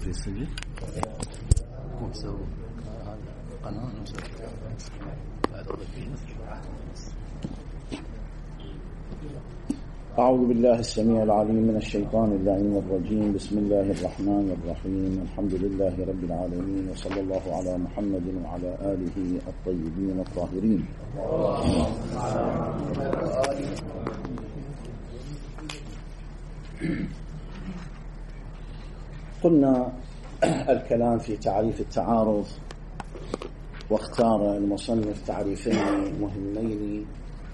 في السجن وسووا قناة بعد أعوذ بالله السميع العليم من الشيطان اللعين الرجيم. بسم الله الرحمن الرحيم. الحمد لله رب العالمين، وصلى الله على محمد وعلى آله الطيبين الطاهرين. قلنا الكلام في تعريف التعارض، واختار المصنف تعريفين مهمين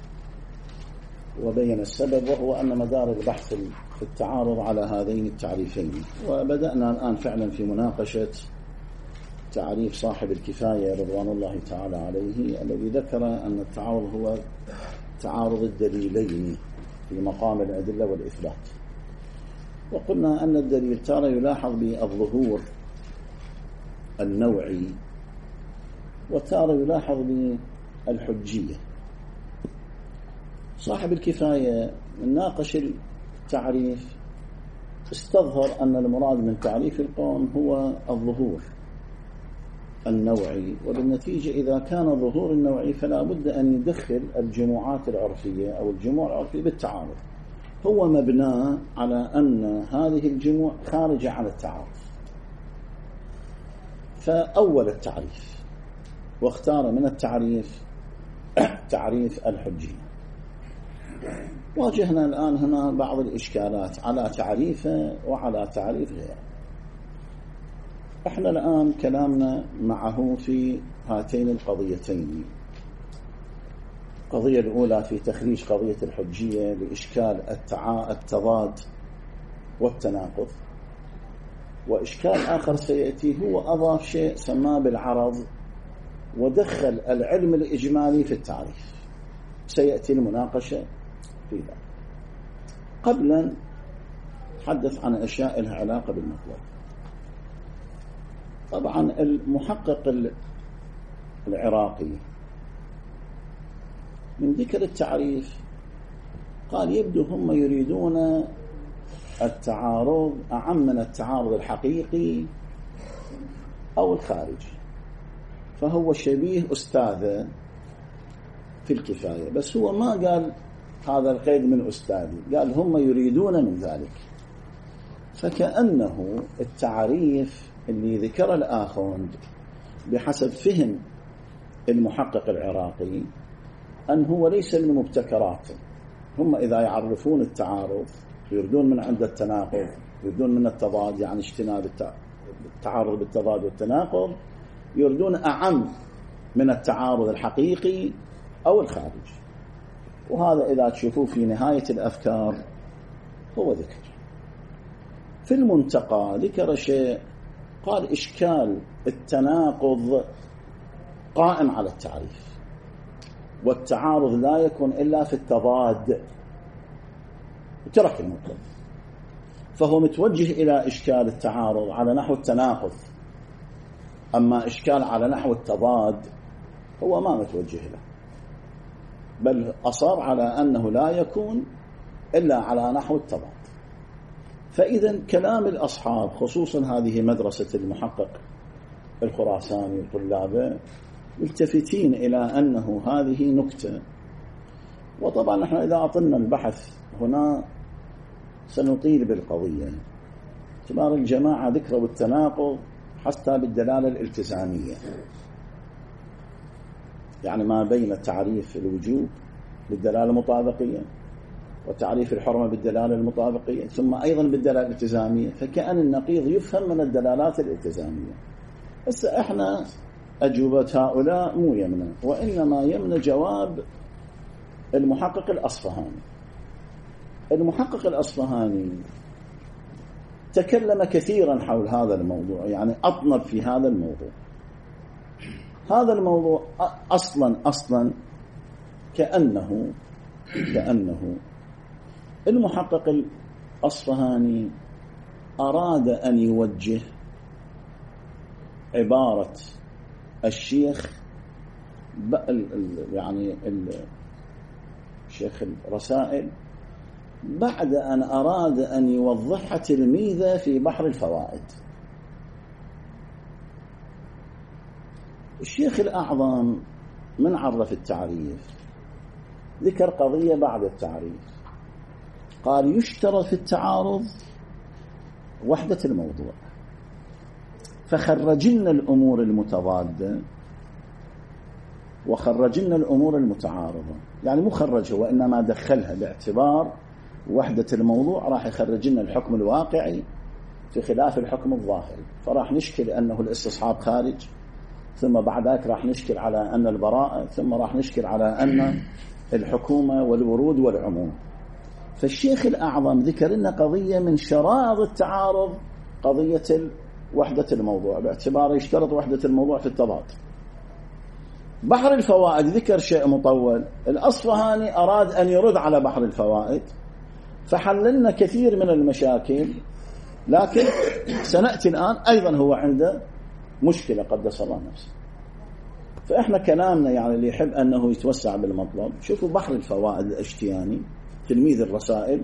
وبين السبب، وهو أن مدار البحث في التعارض على هذين التعريفين. وبدأنا الآن فعلا في مناقشة تعريف صاحب الكفاية رضوان الله تعالى عليه، الذي ذكر أن التعارض هو تعارض الدليلين في مقام الأدلة والإثبات. وقلنا أن الدليل تارة يلاحظ بالظهور النوعي، وتارة يلاحظ بالحجية. صاحب الكفاية من ناقش التعريف استظهر أن المراد من تعريف القوم هو الظهور النوعي، وبالنتيجة إذا كان ظهور النوعي فلا بد أن يدخل الجموعات العرفية أو الجموع العرفية بالتعارض. هو مبنى على أن هذه الجموع خارجة عن التعارض، فأول التعريف واختار من التعريف تعريف الحجية. واجهنا الآن هنا بعض الإشكالات على تعريفه وعلى تعريف غيره. احنا الآن كلامنا معه في هاتين القضيتين. القضية الأولى في تخريج قضية الحجية لإشكال التضاد والتناقض، وإشكال آخر سيأتي هو أضاف شيء سماه بالعرض ودخل العلم الإجمالي في التعريف، سيأتي المناقشة في ذلك. قبلا نتحدث عن أشياء لها علاقة بالمطلب. طبعا المحقق العراقي من ذكر التعريف قال يبدو هم يريدون التعارض أعم من التعارض الحقيقي أو الخارجي، فهو شبيه أستاذه في الكفاية، بس هو ما قال هذا القيد من أستاذي، قال هم يريدون من ذلك. فكأنه التعريف اللي ذكر الآخوند بحسب فهم المحقق العراقي أن هو ليس من مبتكرات. هم إذا يعرفون التعارض يردون من عند التناقض، يردون من التضاد، يعني اجتناب التعارض بالتضاد والتناقض، يردون أعم من التعارض الحقيقي أو الخارجي. وهذا إذا تشوفوه في نهاية الأفكار هو ذكر. في المنتقى ذكر شيء، قال إشكال التناقض قائم على التعريف، والتعارض لا يكون إلا في التضاد، وترك المطلب. فهو متوجه إلى إشكال التعارض على نحو التناقض، أما إشكال على نحو التضاد هو ما متوجه له، بل أصر على أنه لا يكون إلا على نحو التضاد. فإذا كلام الأصحاب خصوصا هذه مدرسة المحقق الخراساني وطلابه ملتفتين إلى أنه هذه نكتة. وطبعا نحن إذا أعطلنا البحث هنا سنطيل بالقضية. اعتبار الجماعة ذكروا التناقض حتى بالدلالة الالتزامية، يعني ما بين تعريف الوجوب بالدلالة المطابقية وتعريف الحرمة بالدلالة المطابقية ثم أيضا بالدلالة الالتزامية، فكأن النقيض يفهم من الدلالات الالتزامية. بس احنا أجوبة هؤلاء مو يمنى، وإنما يمنى جواب المحقق الأصفهاني. المحقق الأصفهاني تكلم كثيرا حول هذا الموضوع، يعني أطنب في هذا الموضوع. هذا الموضوع أصلا كأنه المحقق الأصفهاني أراد أن يوجه عبارة الشيخ يعني الشيخ الرسائل بعد أن أراد أن يوضحها تلميذه في بحر الفوائد. الشيخ الأعظم من عرف التعريف ذكر قضية بعد التعريف، قال يشترط في التعارض وحدة الموضوع، فخرجنا الأمور المتضادة وخرجنا الأمور المتعارضة، يعني مو خرجها وإنما دخلها باعتبار وحدة الموضوع، راح يخرجنا الحكم الواقعي في خلاف الحكم الظاهري، فراح نشكل أنه الاستصحاب خارج، ثم بعد ذلك راح نشكل على أن البراءة، ثم راح نشكل على أن الحكومة والورود والعموم. فالشيخ الأعظم ذكر لنا قضية من شرائط التعارض، قضية وحدة الموضوع، باعتباره يشترط وحدة الموضوع في التضاد. بحر الفوائد ذكر شيء مطول، الأصفهاني أراد أن يرد على بحر الفوائد فحللنا كثير من المشاكل، لكن سنأتي الآن أيضا هو عنده مشكلة قدس الله نفسه. فإحنا كلامنا يعني اللي يحب أنه يتوسع بالمطلب، شوفوا بحر الفوائد الأشتياني تلميذ الرسائل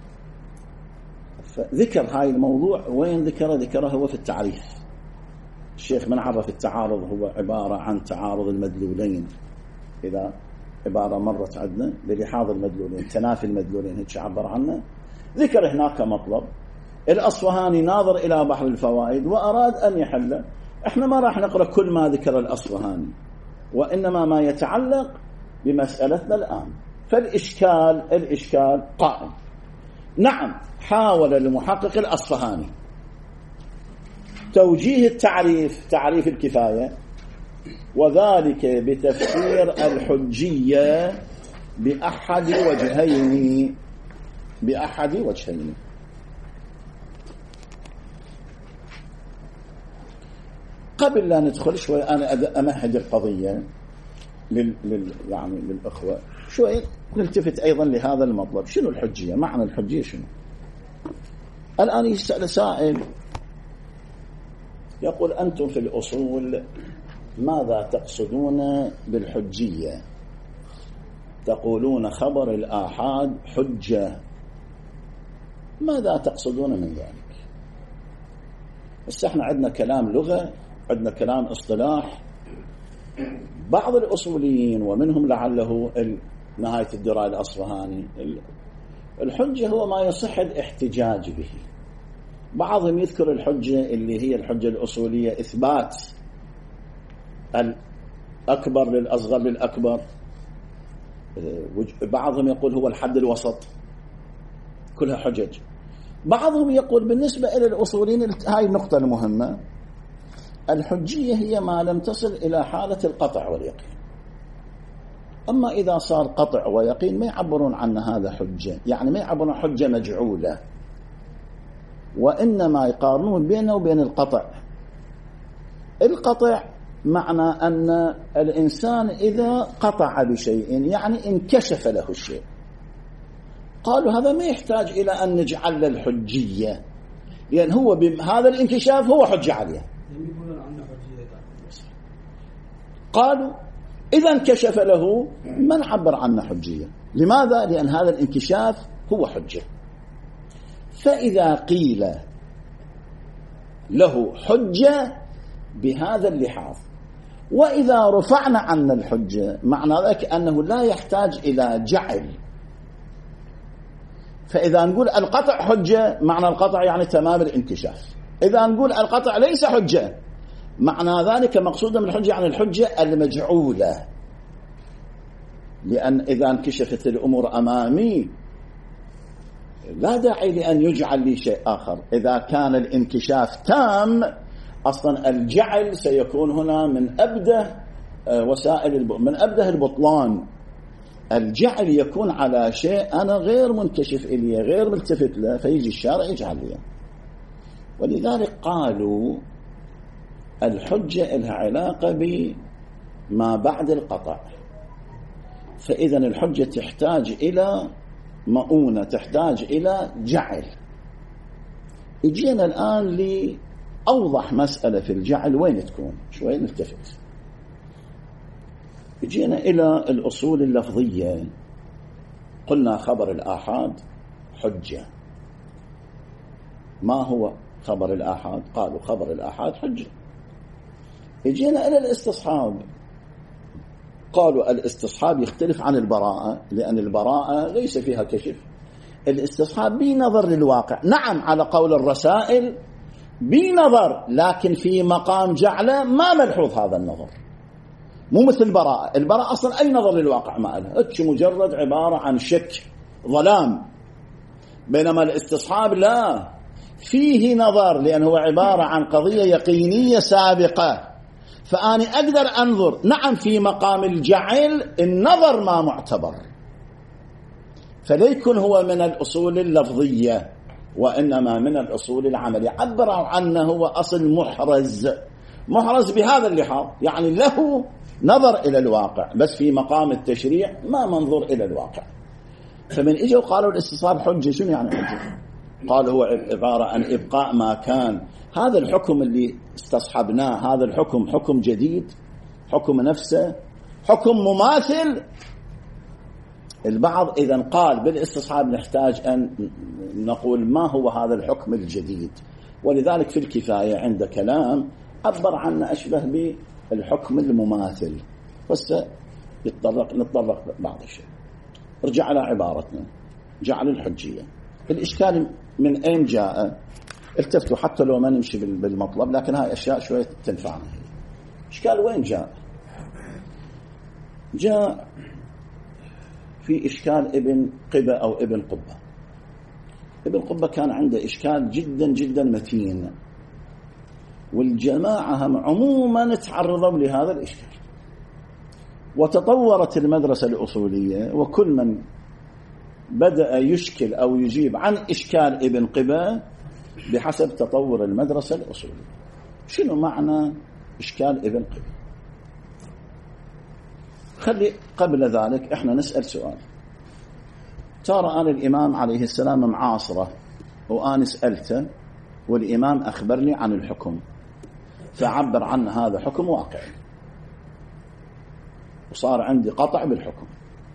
فذكر هاي الموضوع، وين ذكره هو في التعريف. الشيخ من عرف التعارض هو عبارة عن تعارض المدلولين، إذا عبارة مرت عندنا بلحاظ المدلولين، تنافي المدلولين هيك عبر عنه، ذكر هناك مطلب. الأصفهاني ناظر إلى بحر الفوائد وأراد أن يحل. احنا ما راح نقرأ كل ما ذكر الأصفهاني، وإنما ما يتعلق بمسألتنا الآن. فالإشكال قائم. نعم، حاول المحقق الأصفهاني توجيه التعريف، تعريف الكفاية، وذلك بتفسير الحجية بأحد وجهين. قبل لا ندخل شوي أنا أمهد القضية يعني للأخوة شوي، نلتفت أيضا لهذا المطلب. شنو الحجية؟ معنى الحجية شنو؟ الآن يسأل سائل يقول أنتم في الأصول ماذا تقصدون بالحجية؟ تقولون خبر الآحاد حجة، ماذا تقصدون من ذلك؟ بس احنا عندنا كلام لغة، عندنا كلام اصطلاح. بعض الأصوليين ومنهم لعله نهاية الدراء الأصفهاني، الحجة هو ما يصح الاحتجاج به. بعضهم يذكر الحجة اللي هي الحجة الأصولية إثبات الأكبر للأصغر للأكبر، بعضهم يقول هو الحد الوسط، كلها حجج. بعضهم يقول بالنسبة إلى الأصوليين هاي النقطة المهمة، الحجية هي ما لم تصل إلى حالة القطع واليقين. أما إذا صار قطع ويقين ما يعبرون عن هذا حجة، يعني ما يعبرون حجة مجعولة، وإنما يقارنون بينه وبين القطع. القطع معنى أن الإنسان إذا قطع بشيء يعني انكشف له الشيء، قالوا هذا ما يحتاج إلى أن نجعل له الحجية، لأن هو بهذا الانكشاف هو حجة عليه. قالوا إذا انكشف له ما نعبر عنه حجية. لماذا؟ لأن هذا الانكشاف هو حجة. فإذا قيل له حجة بهذا اللحاظ، وإذا رفعنا عنا الحجة معنى ذلك أنه لا يحتاج إلى جعل. فإذا نقول القطع حجة معنى القطع يعني تمام الانكشاف. إذا نقول القطع ليس حجة معنى ذلك مقصودا من الحجة عن الحجة المجعولة، لأن إذا انكشفت الأمور أمامي لا داعي لأن يجعل لي شيء آخر. إذا كان الانكشاف تام أصلا الجعل سيكون هنا من أبده من أبده البطلان. الجعل يكون على شيء أنا غير منكشف إليه غير ملتفت له، فيجي الشارع يجعل لي. ولذلك قالوا الحجة لها علاقة بما بعد القطع. فإذا الحجة تحتاج إلى مؤونة، تحتاج إلى جعل. اجينا الآن لأوضح مسألة في الجعل وين تكون، شوي نلتفت. اجينا إلى الأصول اللفظية، قلنا خبر الآحاد حجة. ما هو خبر الآحاد؟ قالوا خبر الآحاد حجة. يجينا إلى الاستصحاب. قالوا الاستصحاب يختلف عن البراءة، لأن البراءة ليس فيها كشف. الاستصحاب بنظر للواقع، نعم على قول الرسائل بنظر، لكن في مقام جعله ما ملحوظ هذا النظر، مو مثل البراءة. البراءة أصلا أي نظر للواقع ما لها، مجرد عبارة عن شك ظلام. بينما الاستصحاب لا، فيه نظر، لأنه عبارة عن قضية يقينية سابقة، فأنا أقدر أنظر. نعم في مقام الجعل النظر ما معتبر، فليكن هو من الأصول اللفظية وإنما من الأصول العملية. عبروا عنه هو أصل محرز بهذا اللحاظ، يعني له نظر إلى الواقع، بس في مقام التشريع ما منظر إلى الواقع. فمن إجوا قالوا الاستصحاب حجة، شنو يعني حجة؟ قالوا هو عبارة عن إبقاء ما كان. هذا الحكم اللي استصحبناه، هذا الحكم حكم جديد، حكم نفسه، حكم مماثل. البعض إذن قال بالاستصحاب نحتاج أن نقول ما هو هذا الحكم الجديد، ولذلك في الكفاية عند كلام عبر عنه أشبه بالحكم المماثل. بس نتطرق بعض الشيء. ارجع على عبارتنا، جعل الحجية. الإشكال من أين جاء؟ التفتوا حتى لو ما نمشي بالمطلب، لكن هاي أشياء شوية تنفعنا. إشكال وين جاء؟ جاء في إشكال ابن قبة أو ابن قبة. ابن قبة كان عنده إشكال جدا جدا متين، والجماعة هم عموما تعرضوا لهذا الإشكال، وتطورت المدرسة الأصولية، وكل من بدأ يشكل أو يجيب عن إشكال ابن قبة بحسب تطور المدرسة الأصولية. شنو معنى إشكال ابن قبة؟ خلي قبل ذلك احنا نسأل سؤال. ترى أنا الإمام عليه السلام معاصرة، وأنا سألته والإمام أخبرني عن الحكم، فعبر عن هذا حكم واقعي، وصار عندي قطع بالحكم.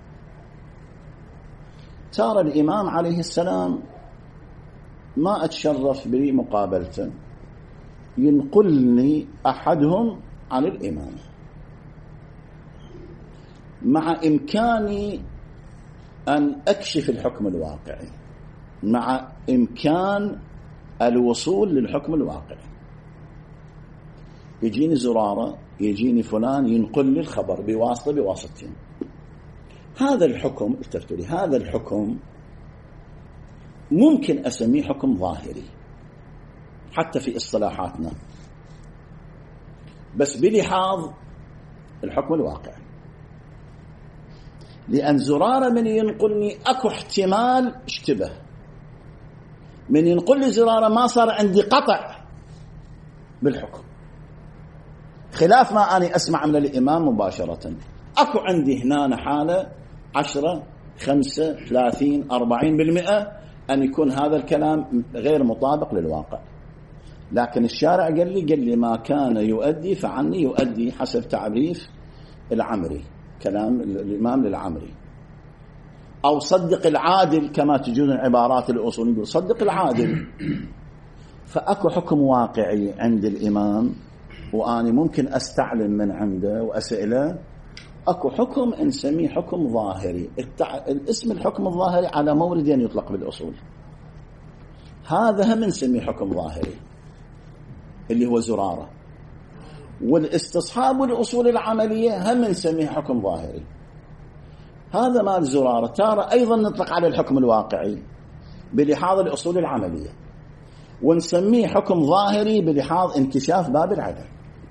ترى الإمام عليه السلام ما أتشرف بمقابلته، ينقلني أحدهم عن الإمام، مع إمكاني أن أكشف الحكم الواقعي، مع إمكان الوصول للحكم الواقعي. يجيني زرارة، يجيني فلان ينقل لي الخبر بواسطتين. هذا الحكم، التفتوا لي، هذا الحكم ممكن أسميه حكم ظاهري حتى في اصطلاحاتنا، بس بلحاظ الحكم الواقعي. لأن زرارة من ينقلني أكو احتمال اشتبه، من ينقل لي زرارة ما صار عندي قطع بالحكم، خلاف ما أنا أسمع من الإمام مباشرة. أكو عندي هنا حالة 10 5 30 40% أن يكون هذا الكلام غير مطابق للواقع، لكن الشارع قال لي ما كان يؤدي فعني يؤدي، حسب تعريف العمري، كلام الإمام للعمري. أو صدق العادل، كما تجون العبارات الأصولية يقول صدق العادل. فأكو حكم واقعي عند الإمام وأنا ممكن أستعلم من عنده وأسئله. أكو حكم نسميه حكم ظاهري. الاسم الحكم الظاهري على مورد يطلق بالأصول، هذا هم نسميه حكم ظاهري اللي هو زرارة. والاستصحاب والأصول العملية هم نسميه حكم ظاهري. هذا مال زرارة ترى أيضا نطلق على الحكم الواقعي بلحاظ الأصول العملية، ونسميه حكم ظاهري بلحاظ انكشاف باب العدل.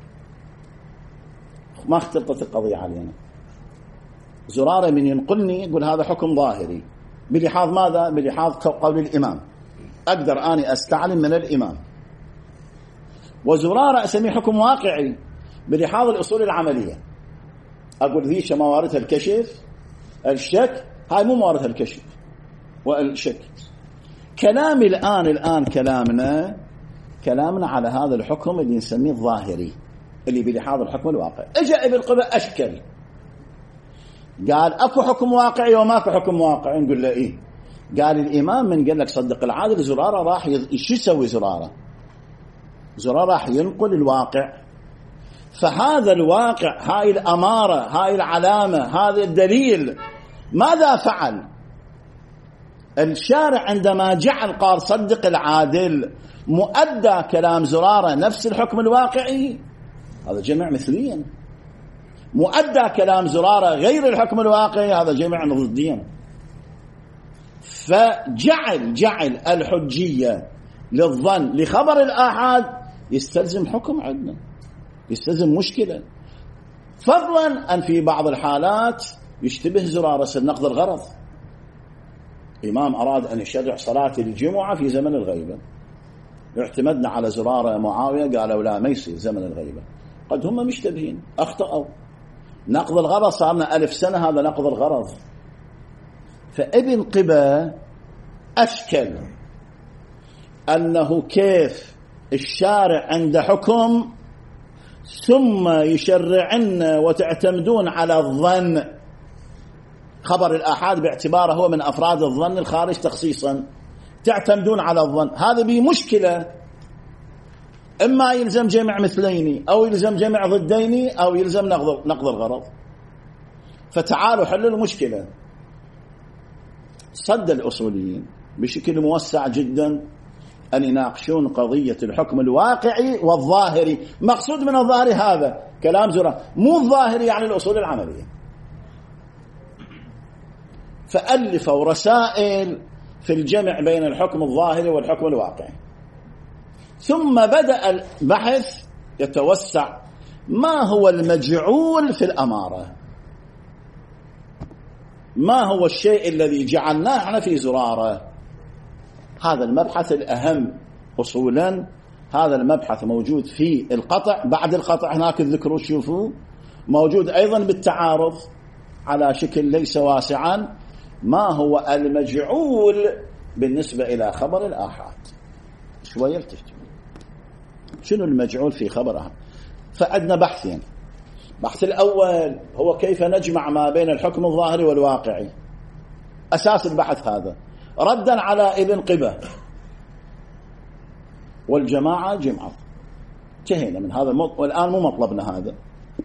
ما اختلطت القضية علينا. زرارة من ينقلني يقول هذا حكم ظاهري بلحاظ ماذا؟ بلحاظ قول الإمام، أقدر أني أستعلم من الإمام. وزرارة أسميه حكم واقعي بلحاظ الأصول العملية، أقول ذي مواردها الكشف، الشك، هاي مو مواردها الكشف والشك. كلامي الآن كلامنا على هذا الحكم اللي نسميه الظاهري اللي بلحاظ الحكم الواقعي. اجا ابن قبة أشكل، قال أكو حكم واقعي وماكو حكم واقعي. نقول له إيه؟ قال الإمام من قال لك صدق العادل، زرارة راح شو يسوي؟ زرارة راح ينقل الواقع، فهذا الواقع، هاي الأمارة، هاي العلامة، هذا الدليل، ماذا فعل الشارع عندما جعل قال صدق العادل مؤدى كلام زرارة نفس الحكم الواقعي؟ هذا جمع مثليا. مؤدى كلام زرارة غير الحكم الواقعي، هذا جمع ضديا. فجعل الحجية للظن لخبر الآحاد يستلزم حكم عندنا، يستلزم مشكلة، فضلا أن في بعض الحالات يشتبه زرارة نقض الغرض. إمام أراد أن يشرع صلاة الجمعة في زمن الغيبة، اعتمدنا على زرارة معاوية قالوا لا ما يصير زمن الغيبة، قد هم مشتبهين أخطأوا، نقض الغرض صارنا 1000 سنة هذا نقض الغرض. فابن قبة أشكل أنه كيف الشارع عند حكم ثم يشرعن وتعتمدون على الظن، خبر الآحاد باعتباره هو من أفراد الظن الخارج تخصيصا، تعتمدون على الظن. هذا بمشكلة، إما يلزم جمع مثلين أو يلزم جمع ضدين أو يلزم نقض الغرض. فتعالوا حلوا المشكلة. صد الأصوليين بشكل موسع جدا أن يناقشون قضية الحكم الواقعي والظاهري. مقصود من الظاهري هذا كلام زرارة، مو الظاهري يعني الأصول العملية. فألفوا رسائل في الجمع بين الحكم الظاهري والحكم الواقعي. ثم بدأ البحث يتوسع، ما هو المجعول في الأمارة؟ ما هو الشيء الذي جعلناه احنا في زرارة؟ هذا المبحث الأهم أصولا. هذا المبحث موجود في القطع، بعد القطع هناك الذكر شوفوا موجود أيضا بالتعارض على شكل ليس واسعا. ما هو المجعول بالنسبة إلى خبر الآحاد؟ شوية التفتح. شنو المجعول في خبرها؟ فعندنا بحثين. البحث الأول هو كيف نجمع ما بين الحكم الظاهري والواقعي. أساس البحث هذا ردا على ابن قبة والجماعة جمعوا. انتهينا من هذا والآن مو مطلبنا هذا.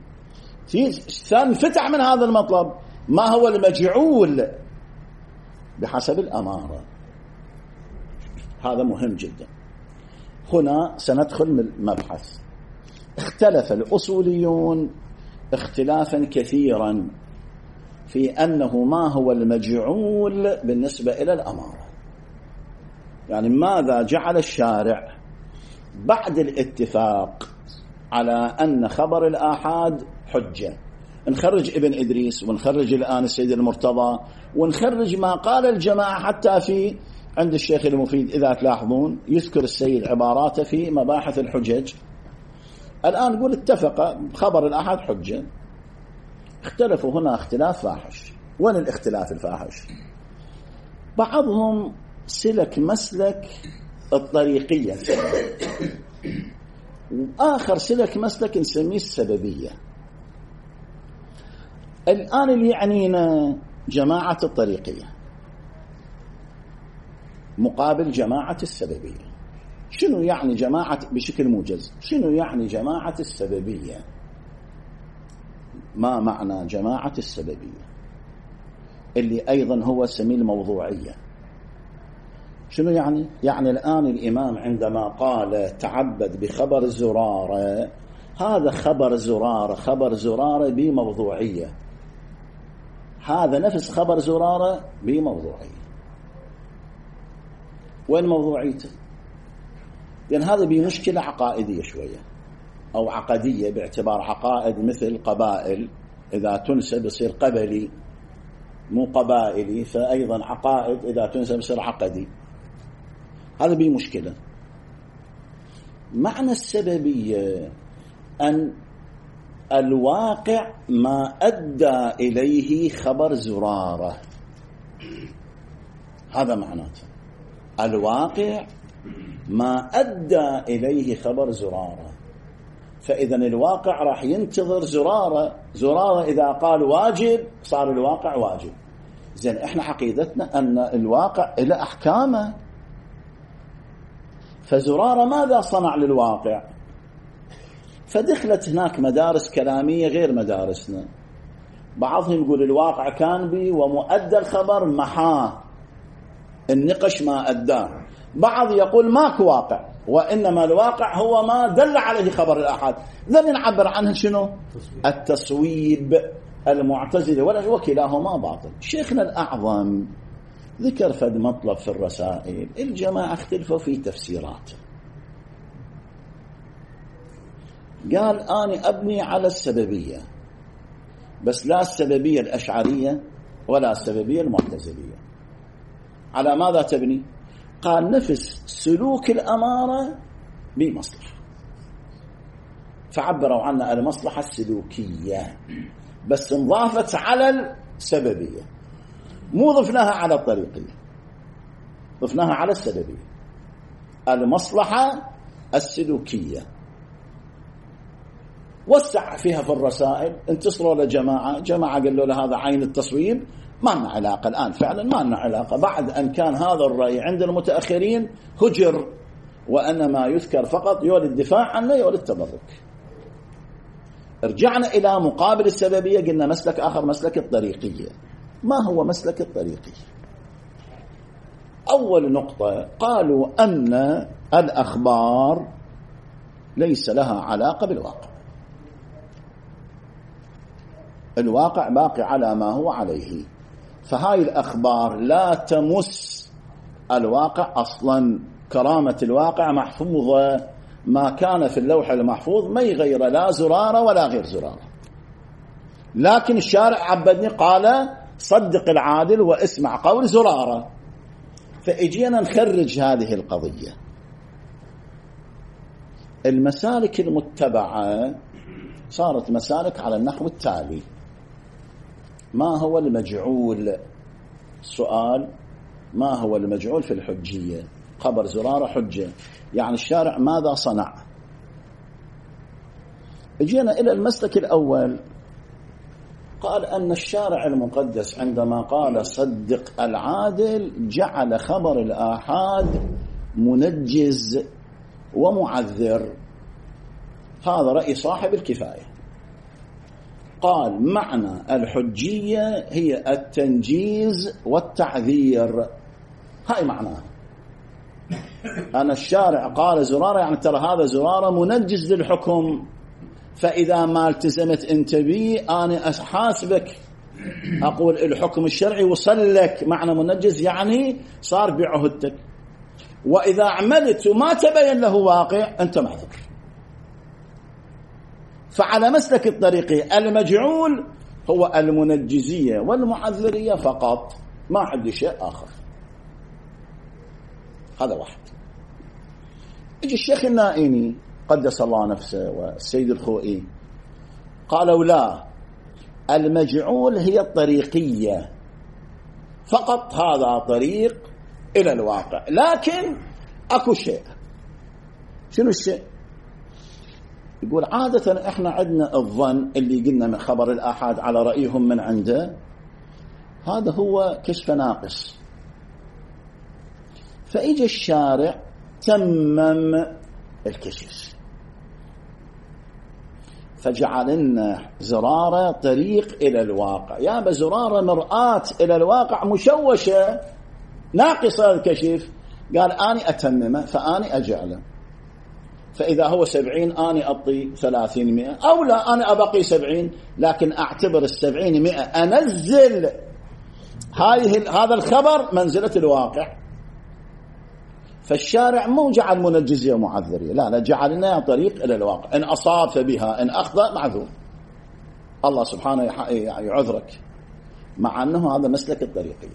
سنفتح من هذا المطلب ما هو المجعول بحسب الأمارة. هذا مهم جدا. هنا سندخل من المبحث. اختلف الأصوليون اختلافا كثيرا في أنه ما هو المجعول بالنسبة إلى الأمارة. يعني ماذا جعل الشارع بعد الاتفاق على أن خبر الآحاد حجة؟ نخرج ابن إدريس ونخرج الآن السيد المرتضى ونخرج ما قال الجماعة، حتى في عند الشيخ المفيد إذا تلاحظون يذكر السيد عباراته في مباحث الحجج. الآن نقول اتفق خبر الآحاد حجة. اختلفوا هنا اختلاف فاحش. وين الاختلاف الفاحش؟ بعضهم سلك مسلك الطريقية وآخر سلك مسلك نسميه السببية. الآن اللي يعنينا جماعة الطريقية مقابل جماعة السببية. شنو يعني جماعة بشكل موجز؟ شنو يعني جماعة السببية؟ ما معنى جماعة السببية اللي أيضا هو سمي الموضوعية؟ شنو يعني؟ يعني الآن الإمام عندما قال تعبد بخبر زرارة، هذا خبر زرارة بموضوعية، هذا نفس خبر زرارة بموضوعية. وين موضوعيته؟ لأن هذا بمشكلة عقائدية شوية أو عقدية، باعتبار عقائد مثل قبائل إذا تنسب يصير قبلي مو قبائلي، فأيضا عقائد إذا تنسب يصير عقدي. هذا بمشكلة. معنى السببية أن الواقع ما أدى إليه خبر زرارة، هذا معناته الواقع ما أدى إليه خبر زرارة. فإذا الواقع راح ينتظر زرارة إذا قال واجب صار الواقع واجب. زين إحنا عقيدتنا أن الواقع إلى أحكامه، فزرارة ماذا صنع للواقع؟ فدخلت هناك مدارس كلامية غير مدارسنا. بعضهم يقول الواقع كان بي ومؤدى الخبر محاه، النقش ما أداه. بعض يقول ماكو واقع، وإنما الواقع هو ما دل عليه خبر الآحاد. لم نعبر عنه شنو؟ التصويب المعتزلة، وكلاهما باطل. شيخنا الأعظم ذكر فد مطلب في الرسائل، الجماعة اختلفوا في تفسيراته. قال أنا أبني على السببية، بس لا السببية الأشعرية ولا السببية المعتزلية. على ماذا تبني؟ قال نفس سلوك الأمارة بمصلحة، فعبروا عنها المصلحة السلوكية، بس انضافت على السببية، مو ضفناها على الطريقية، ضفناها على السببية. المصلحة السلوكية وسع فيها في الرسائل. انتصروا لجماعة، جماعة قالوا له هذا عين التصويب، ما لنا علاقة الآن، فعلا ما لنا علاقة، بعد أن كان هذا الرأي عند المتأخرين هجر، وأن ما يذكر فقط يولي الدفاع عنه يولي التبرك. رجعنا إلى مقابل السببية، قلنا مسلك آخر، مسلك الطريقية. ما هو مسلك الطريقية؟ أول نقطة قالوا أن الأخبار ليس لها علاقة بالواقع، الواقع باقي على ما هو عليه، فهاي الأخبار لا تمس الواقع أصلا. كرامة الواقع محفوظة، ما كان في اللوح المحفوظ ما يغير لا زرارة ولا غير زرارة. لكن الشارع عبدني قال صدق العادل واسمع قول زرارة، فإجينا نخرج هذه القضية. المسالك المتبعة صارت مسالك على النحو التالي: ما هو المجعول؟ سؤال: ما هو المجعول في الحجية؟ خبر زرارة حجة، يعني الشارع ماذا صنع؟ اجينا إلى المسلك الأول، قال أن الشارع المقدس عندما قال صدق العادل جعل خبر الآحاد منجز ومعذر. هذا رأي صاحب الكفاية. قال معنى الحجية هي التنجيز والتعذير، هاي معناها. أنا الشارع قال زرارة، يعني ترى هذا زرارة منجز للحكم، فإذا ما التزمت انت بي أنا أحاسبك، أقول الحكم الشرعي وصل لك. معنى منجز يعني صار بعهدتك، وإذا عملت وما تبين له واقع أنت معذور. فعلى مسلك الطريقي المجعول هو المنجزية والمعذرية فقط، ما عندي شيء آخر. هذا واحد. يجي الشيخ النائيني قدس الله نفسه والسيد الخوئي قالوا لا، المجعول هي الطريقية فقط، هذا طريق إلى الواقع، لكن أكو شيء. شنو الشيء؟ يقول عادة احنا عندنا الظن اللي قلنا من خبر الآحاد على رأيهم من عنده، هذا هو كشف ناقص. فإجى الشارع تمم الكشف، فجعل لنا زرارة طريق إلى الواقع. يا بزرارة مرآة إلى الواقع مشوشة ناقصة الكشف. قال أنا أتممه، فأنا أجعله، فإذا هو 70 أنا أعطي 30 100، أو لا أنا أبقي 70 لكن أعتبر 70 100 أنزل هذا الخبر منزلة الواقع. فالشارع مو جعل منجزية ومعذرية، لا جعلنا طريق إلى الواقع، إن أصاب فبها، إن أخطأ معذور، الله سبحانه يعذرك، مع أنه هذا مسلك الطريقية.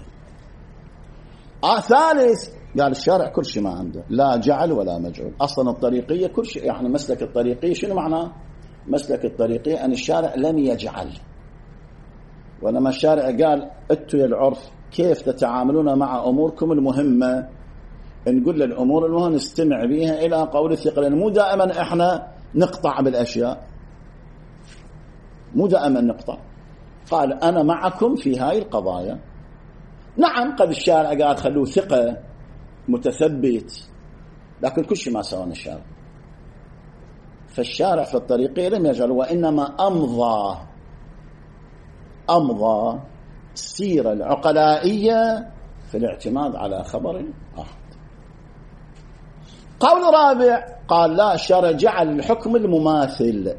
ثالث قال الشارع كل شيء ما عنده، لا جعل ولا مجعول، أصلا الطريقية كل شيء. يعني مسلك الطريقية شنو معناه؟ مسلك الطريقية أن الشارع لم يجعل، ولما الشارع قال أنتوا يا العرف كيف تتعاملون مع أموركم المهمة، نقول للأمور المهمة نستمع بها إلى قول الثقل، مو دائما إحنا نقطع بالأشياء، مو دائما نقطع. قال أنا معكم في هاي القضايا. نعم قد الشارع قال خلوه ثقة متثبت، لكن كل شيء ما سوانا الشارع. فالشارع في الطريقية لم يجعل، وإنما أمضى السيرة العقلائية في الاعتماد على خبر آحاد. قول رابع قال لا، الشارع جعل الحكم المماثل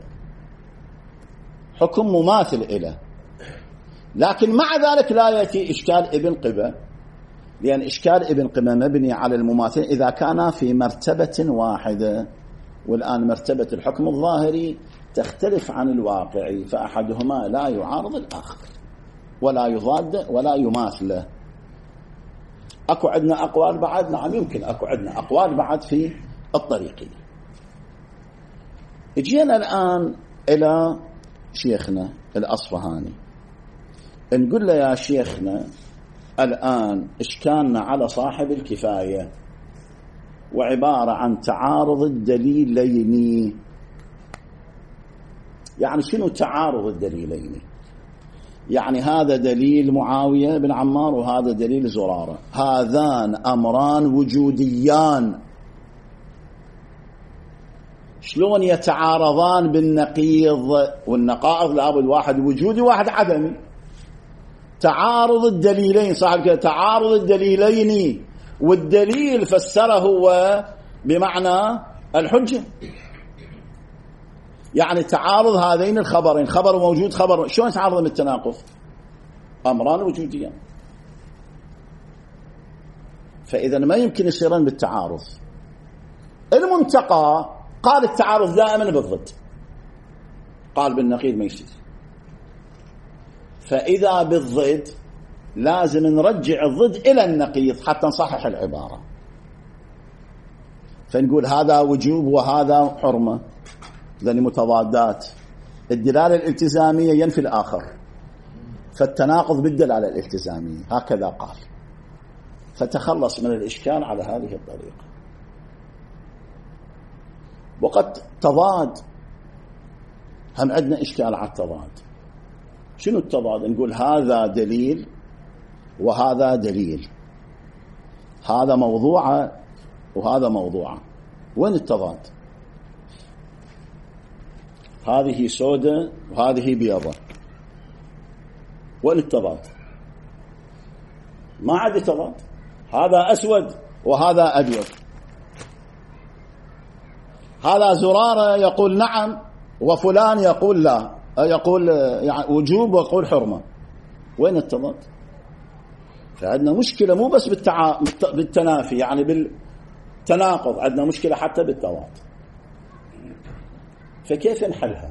حكم مماثل إله، لكن مع ذلك لا يأتي إشكال ابن قبة، لأن إشكال ابن قبة مبني على المماثل إذا كان في مرتبة واحدة، والآن مرتبة الحكم الظاهري تختلف عن الواقعي، فأحدهما لا يعارض الآخر ولا يضاد ولا يماثله. أكو عندنا أقوال بعد، نعم يمكن أكو عندنا أقوال بعد في الطريقية. جينا الآن إلى شيخنا الأصفهاني، نقول له يا شيخنا الآن إشكالنا على صاحب الكفاية وعبارة عن تعارض الدليلين. يعني شنو تعارض الدليلين؟ يعني هذا دليل معاوية بن عمار وهذا دليل زرارة، هذان أمران وجوديان، شلون يتعارضان بالنقيض؟ والنقائض لابد واحد وجودي واحد عدمي. تعارض الدليلين، صاحب كده تعارض الدليلين، والدليل فسره هو بمعنى الحجة. يعني تعارض هذين الخبرين، خبر موجود خبر، شلون يتعارض بالتناقض؟ أمران وجوديان، فإذا ما يمكن يصيران بالتعارض. المنتقى قال التعارض دائما بالضد، قال بالنقيض ما يصير، فإذا بالضد لازم نرجع الضد إلى النقيض حتى نصحح العبارة، فنقول هذا وجوب وهذا حرمة، ذني متضادات. الدلالة الالتزامية ينفي الآخر، فالتناقض بالدلالة الالتزامية، هكذا قال، فتخلص من الإشكال على هذه الطريقة. وقد تضاد، هم عندنا إشكال على التضاد. شنو التضاد؟ نقول هذا دليل وهذا دليل، هذا موضوع وهذا موضوع، وين التضاد؟ هذه سودة وهذه بيضة، وين التضاد؟ ما عاد تضاد، هذا أسود وهذا أبيض، هذا زرارة يقول نعم وفلان يقول لا، يقول يعني وجوب ويقول حرمة، وين التضاد؟ فعندنا مشكلة مو بس بالتنافي، يعني بالتناقض، عندنا مشكلة حتى بالتضاد. فكيف نحلها؟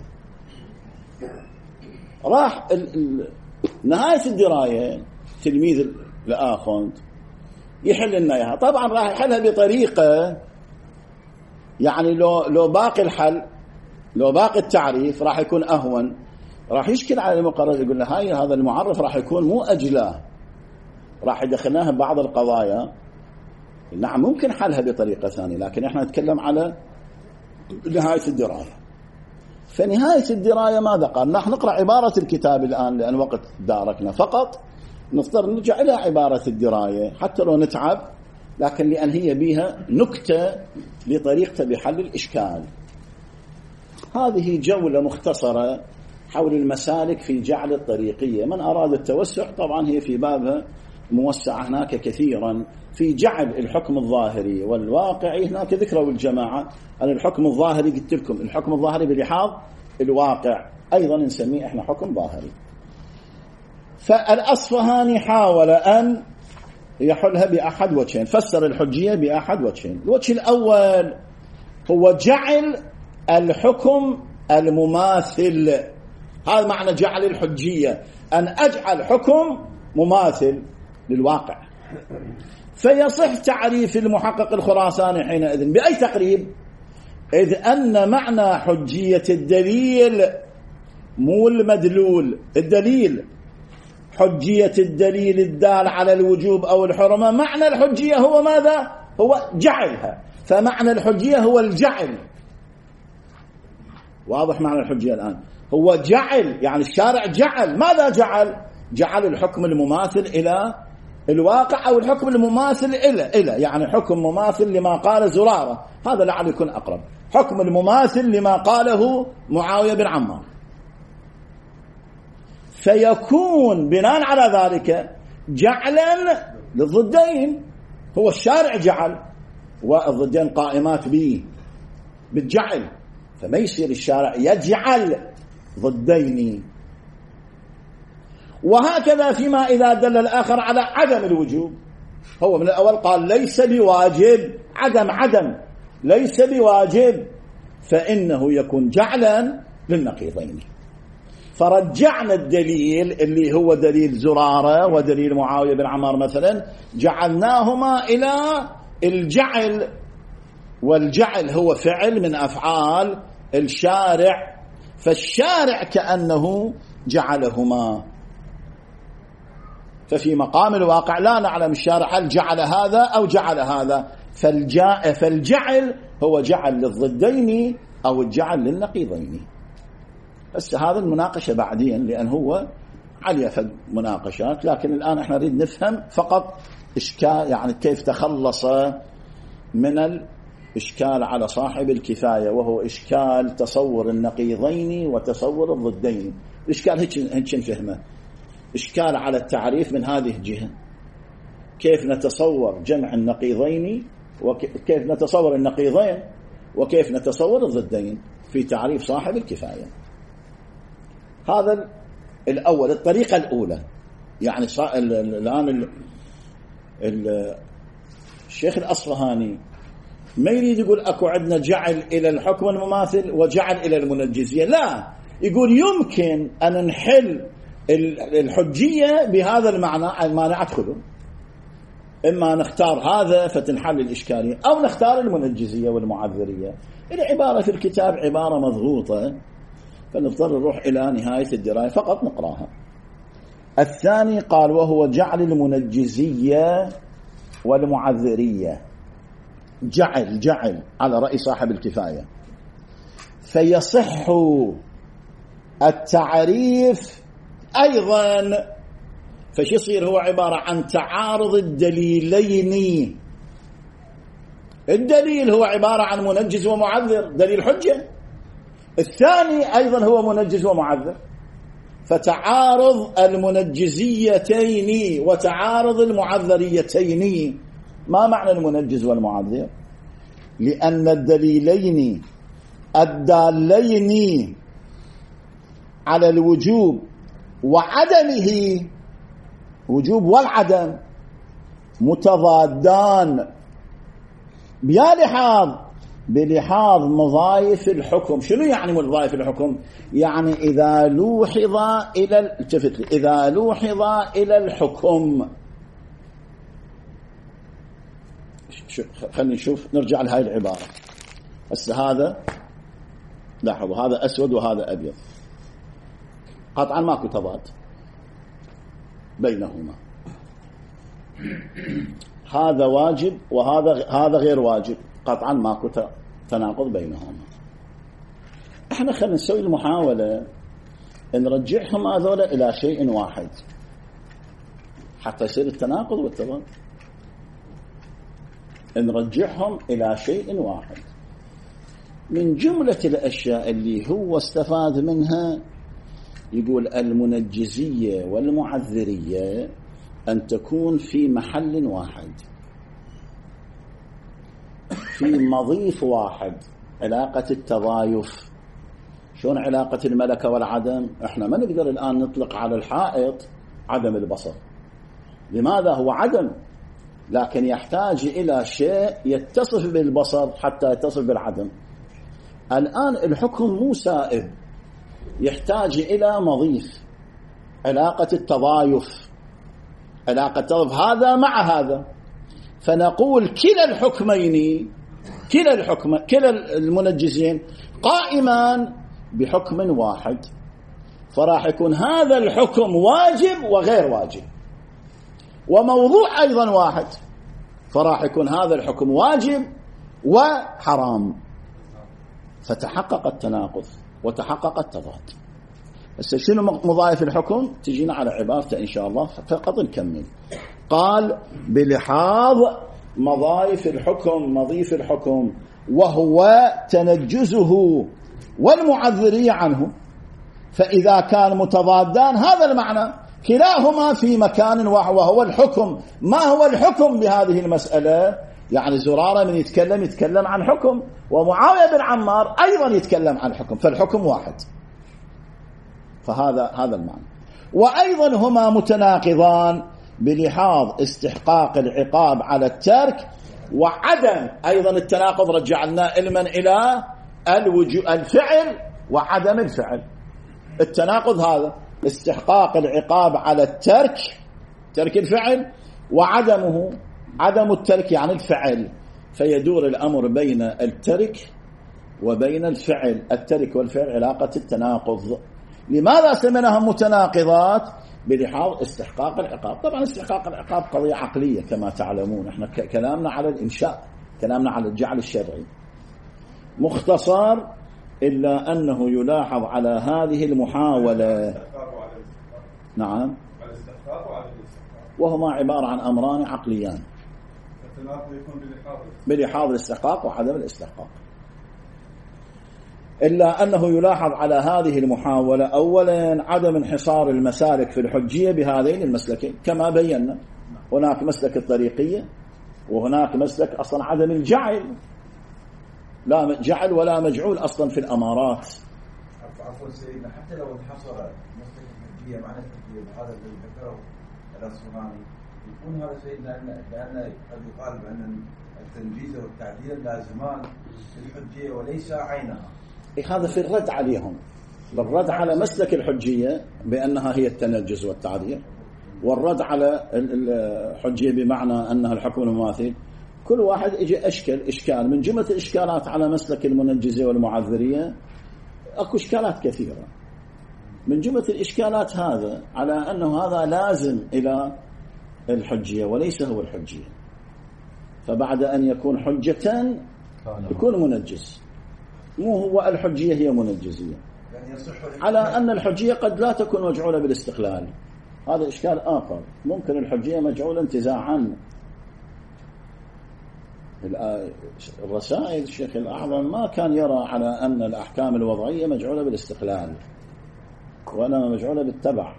راح نهاية الدراية تلميذ الآخوند يحل لنا إياها. طبعا راح يحلها بطريقة، يعني لو باقي الحل، لو باقي التعريف راح يكون أهون، راح يشكل على المقرر، يقول له هذا المعرف راح يكون مو أجلاه، راح يدخلناها ببعض القضايا. نعم ممكن حلها بطريقة ثانية، لكن احنا نتكلم على نهاية الدراية. فنهاية الدراية ماذا قال؟ نحن نقرأ عبارة الكتاب الآن لأن وقت داركنا، فقط نضطر نرجع إلى عبارة الدراية حتى لو نتعب، لكن لأن هي بها نكتة لطريقة بحل الإشكال. هذه جولة مختصرة حول المسالك في جعل الطريقية. من أراد التوسع طبعا هي في بابها موسعة هناك كثيرا، في جعل الحكم الظاهري والواقعي. هناك ذكروا الجماعة أن الحكم الظاهري، قلت لكم الحكم الظاهري بلحاظ الواقع أيضا نسميه إحنا حكم ظاهري. فالأصفهاني حاول أن يحلها بأحد وجهين، فسر الحجية بأحد وجهين. الوجه الأول هو جعل الحكم المماثل، هذا معنى جعل الحجية، أن أجعل حكم مماثل للواقع. فيصح تعريف المحقق الخراساني حينئذ بأي تقريب؟ إذ أن معنى حجية الدليل مو المدلول، الدليل حجية الدليل الدال على الوجوب أو الحرمة، معنى الحجية هو ماذا؟ هو جعلها، فمعنى الحجية هو الجعل. واضح معنى الحجية الآن؟ هو جعل، يعني الشارع جعل، ماذا جعل؟ جعل الحكم المماثل إلى الواقع أو الحكم المماثل إلى يعني حكم مماثل لما قال زرارة، هذا لعل يكون أقرب. حكم المماثل لما قاله معاوية بن عمار، فيكون بناء على ذلك جعلا للضدين. هو الشارع جعل والضدين قائمات به بالجعل، فما يصير الشارع يجعل ضدين. وهكذا فيما إذا دل الآخر على عدم الوجوب، هو من الأول قال ليس بواجب، عدم ليس بواجب، فإنه يكون جعلا للنقيضين. فرجعنا الدليل اللي هو دليل زرارة ودليل معاوية بن عمار مثلا، جعلناهما إلى الجعل، والجعل هو فعل من أفعال الشارع، فالشارع كأنه جعلهما. ففي مقام الواقع لا نعلم الشارع هل جعل هذا أو جعل هذا، فالجعل هو جعل للضدين أو الجعل للنقيضين. بس هذا المناقشة بعدين، لأن هو عليه في مناقشات، لكن الآن احنا نريد نفهم فقط إشكال، يعني كيف تخلص من الإشكال على صاحب الكفاية، وهو إشكال تصور النقيضين وتصور الضدين. الإشكال هيك نفهمه، إشكال على التعريف من هذه الجهة، كيف نتصور جمع النقيضين وكيف نتصور النقيضين وكيف نتصور الضدين في تعريف صاحب الكفاية. هذا الأول، الطريقة الأولى. يعني الآن الشيخ الأصفهاني ما يريد يقول أكو عندنا جعل إلى الحكم المماثل وجعل إلى المنجزية، لا، يقول يمكن أن نحل الحجية بهذا المعنى، ما ندخله، إما نختار هذا فتنحل الإشكالية، أو نختار المنجزية والمعذرية. العبارة في الكتاب عبارة مضغوطة، فنضطر نروح إلى نهاية الدراية فقط نقراها. الثاني قال وهو جعل المنجزية والمعذرية، جعل على رأي صاحب الكفاية، فيصح التعريف أيضا. فش يصير؟ هو عبارة عن تعارض الدليلين. الدليل هو عبارة عن منجز ومعذر، دليل حجة، الثاني أيضا هو منجز ومعذر، فتعارض المنجزيتين وتعارض المعذريتين. ما معنى المنجز والمعذر؟ لأن الدليلين الدالين على الوجوب وعدمه، وجوب والعدم متضادان بلحاظ مضايف الحكم. شنو يعني مضايف الحكم؟ يعني إذا لوحظ إلى الحكم. خلينا نشوف، نرجع لهاي العبارة. بس هذا لاحظوا، هذا أسود وهذا أبيض، قطعا ماكو تضاد بينهما، هذا واجب وهذا غير واجب، قطعا ماكو تناقض بينهما. احنا خلينا نسوي المحاولة ان نرجعهم هذول الى شيء واحد حتى يصير التناقض والتضاد، نرجعهم الى شيء واحد. من جملة الاشياء اللي هو استفاد منها، يقول المنجزية والمعذرية أن تكون في محل واحد، في مضيف واحد، علاقة التضايف. شون علاقة الملكة والعدم؟ احنا ما نقدر الآن نطلق على الحائط عدم البصر. لماذا؟ هو عدم، لكن يحتاج إلى شيء يتصف بالبصر حتى يتصف بالعدم. الآن الحكم مو سائب، يحتاج إلى مضيف، علاقة التضايف، هذا مع هذا. فنقول كلا المنجزين قائمان بحكم واحد، فراح يكون هذا الحكم واجب وغير واجب، وموضوع أيضا واحد، فراح يكون هذا الحكم واجب وحرام، فتحقق التناقض وتحقق التضاد. بس شنو مضايف الحكم؟ تجينا على عبارته إن شاء الله، فقط نكمل. قال بلحاظ مضايف الحكم وهو تنجزه والمعذرية عنه. فإذا كان متضادان هذا المعنى، كلاهما في مكان واحد وهو الحكم. ما هو الحكم بهذه المسألة؟ يعني زرارة من يتكلم عن حكم، ومعاوية بن عمار أيضا يتكلم عن حكم، فالحكم واحد. فهذا المعنى. وأيضا هما متناقضان بلحاظ استحقاق العقاب على الترك وعدم، أيضا التناقض رجعنا علما إلى الفعل وعدم الفعل. التناقض هذا استحقاق العقاب على ترك الفعل، وعدمه عدم الترك يعني الفعل. فيدور الأمر بين الترك وبين الفعل. الترك والفعل علاقة التناقض. لماذا سميناهم متناقضات؟ بلحاظ استحقاق العقاب. طبعا استحقاق العقاب قضية عقلية كما تعلمون، احنا كلامنا على الإنشاء، كلامنا على الجعل الشرعي. مختصر إلا أنه يلاحظ على هذه المحاولة. نعم، وهما عبارة عن أمران عقليان، بلحاظ الاستحقاق وعدم الاستحقاق. إلا أنه يلاحظ على هذه المحاولة أولا عدم انحصار المسالك في الحجية بهذين المسلكين كما بينا. هناك مسلك الطريقية وهناك مسلك أصلا عدم الجعل، لا جعل ولا مجعول أصلا في الأمارات. عفوا سيدنا، حتى لو انحصر مسلك الحجية معنى التكليف هذا الذي ذكره الأصفهاني، يكون هذا سيدنا لأن قد يقال بأن التنجيز والتعديل لازمان في الحجية وليس عينها. هذا في الرد عليهم، بالرد على مسلك الحجية بأنها هي التنجز والتعديل، والرد على الحجية بمعنى أنها الحكم المماثل. كل واحد يجي إشكال من جملة الإشكالات على مسلك المنجزة والمعذرية. أكو إشكالات كثيرة، من جملة الإشكالات هذا على أنه هذا لازم إلى الحجية وليس هو الحجية، فبعد أن يكون حجة يكون منجز، مو هو الحجية هي منجزية، على أن الحجية قد لا تكون مجعولة بالاستقلال. هذا إشكال آخر. ممكن الحجية مجعولة انتزاعا. الرسائل الشيخ الأعظم ما كان يرى على أن الأحكام الوضعية مجعولة بالاستقلال وأنما مجعولة بالتبع.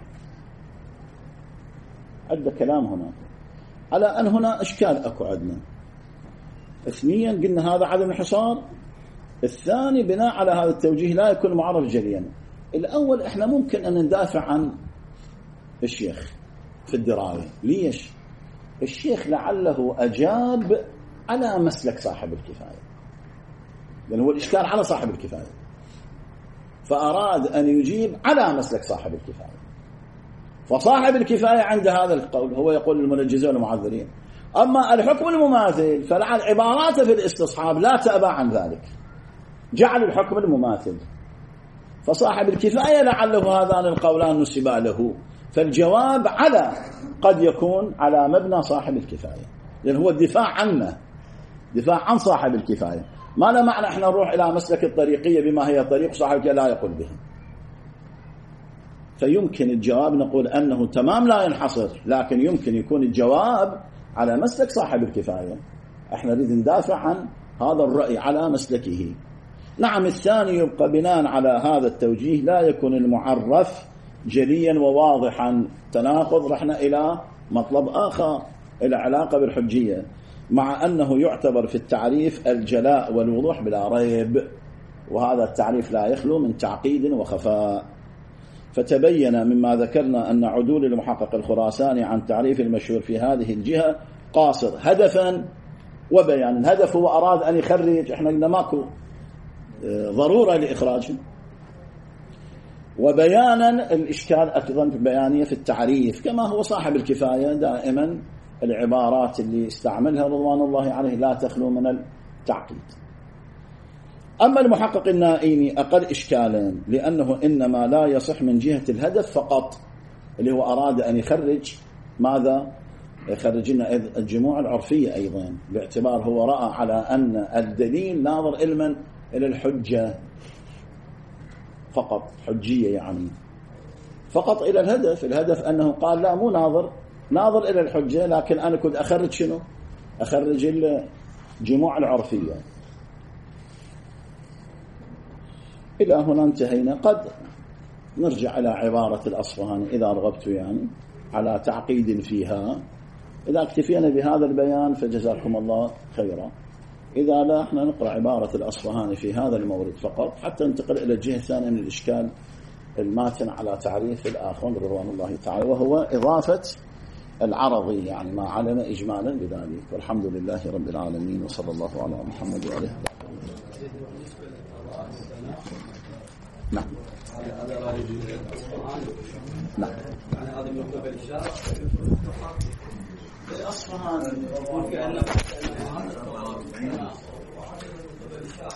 عند كلام هنا على أن هنا إشكال أكو عندنا. اثنيا قلنا هذا عدم انحصار. الثاني بناء على هذا التوجيه لا يكون معرف جليا. الأول إحنا ممكن أن ندافع عن الشيخ في الدراية. ليش؟ الشيخ لعله أجاب على مسلك صاحب الكفاية، لأن هو الإشكال على صاحب الكفاية، فأراد أن يجيب على مسلك صاحب الكفاية. فصاحب الكفاية عند هذا القول هو يقول المنجزين والمعذرين. أما الحكم المماثل فلعل عباراته في الاستصحاب لا تأبى عن ذلك، جعل الحكم المماثل. فصاحب الكفاية لعله هذان القولان نسبا له. فالجواب على قد يكون على مبنى صاحب الكفاية، لأن هو الدفاع عنه، دفاع عن صاحب الكفاية. ما لا معنى احنا نروح إلى مسلك الطريقية بما هي طريق صاحب الكفاية لا يقول بها. فيمكن الجواب نقول أنه تمام لا ينحصر، لكن يمكن يكون الجواب على مسلك صاحب الكفاية. احنا نريد ندافع عن هذا الرأي على مسلكه. نعم. الثاني يبقى بناء على هذا التوجيه لا يكون المعرف جليا وواضحا. تناقض رحنا إلى مطلب آخر، إلى علاقة بالحجية، مع أنه يعتبر في التعريف الجلاء والوضوح بلا ريب، وهذا التعريف لا يخلو من تعقيد وخفاء. فتبين مما ذكرنا أن عدول المحقق الخراساني عن تعريف المشهور في هذه الجهة قاصر هدفا وبيانا. الهدف هو أراد أن يخرج، احنا قلنا ماكو ضرورة لإخراجه، وبيانا الإشكال أيضا في بيانية في التعريف، كما هو صاحب الكفاية دائما العبارات اللي استعملها رضوان الله عليه لا تخلو من التعقيد. أما المحقق النائيني أقل إشكالا، لأنه إنما لا يصح من جهة الهدف فقط، اللي هو أراد أن يخرج ماذا؟ يخرج لنا الجموع العرفية أيضا، باعتبار هو رأى على أن الدليل ناظر علما إلى الحجة فقط، حجية يعني فقط إلى الهدف. الهدف أنه قال لا، مو ناظر إلى الحجة، لكن أنا كنت أخرج شنو؟ أخرج الجموع العرفية. إلى هنا انتهينا. قد نرجع إلى عبارة الأصفهاني إذا رغبت يعني على تعقيد فيها. إذا اكتفينا بهذا البيان فجزاكم الله خيرا. إذا لا احنا نقرأ عبارة الأصفهاني في هذا المورد فقط حتى ننتقل إلى الجهة الثانية من الإشكال الماتن على تعريف الآخون رضوان الله تعالى، وهو إضافة العرضي يعني ما علم إجمالا بذلك. والحمد لله رب العالمين وصلى الله على محمد وآله. نعم نعم يعني هذا من قبل الشرع الأصفهاني